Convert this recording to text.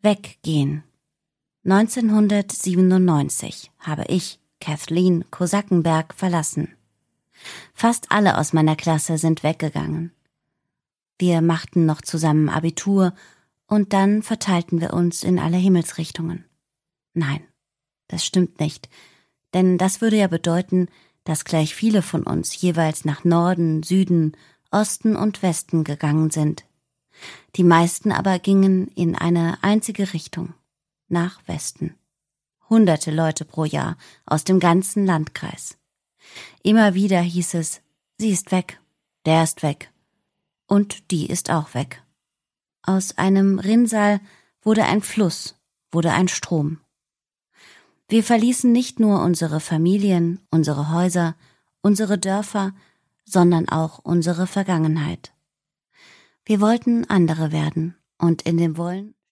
Weggehen. 1997 habe ich Kathleen Kosakenberg verlassen. Fast alle aus meiner Klasse sind weggegangen. Wir machten noch zusammen Abitur und dann verteilten wir uns in alle Himmelsrichtungen. Nein, das stimmt nicht, denn das würde ja bedeuten, dass gleich viele von uns jeweils nach Norden, Süden, Osten und Westen gegangen sind. Die meisten aber gingen in eine einzige Richtung, nach Westen. Hunderte Leute pro Jahr aus dem ganzen Landkreis. Immer wieder hieß es, sie ist weg, der ist weg und die ist auch weg. Aus einem Rinnsal wurde ein Fluss, wurde ein Strom. Wir verließen nicht nur unsere Familien, unsere Häuser, unsere Dörfer, sondern auch unsere Vergangenheit. Wir wollten andere werden und in dem Wollen